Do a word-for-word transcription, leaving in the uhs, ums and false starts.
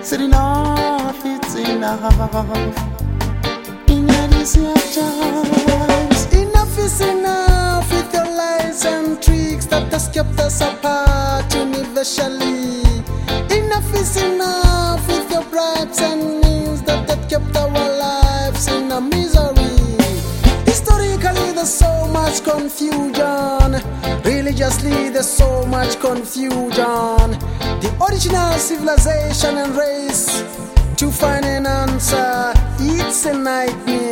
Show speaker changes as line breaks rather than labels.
Said enough, it's enough. In these times, enough is enough with your lies and tricks that has kept us apart universally. Enough is enough with your bribes and means that have kept our lives in a misery. Historically, there's so much confusion. Religiously, there's so much confusion. The original civilization and race, to find an answer, it's a nightmare.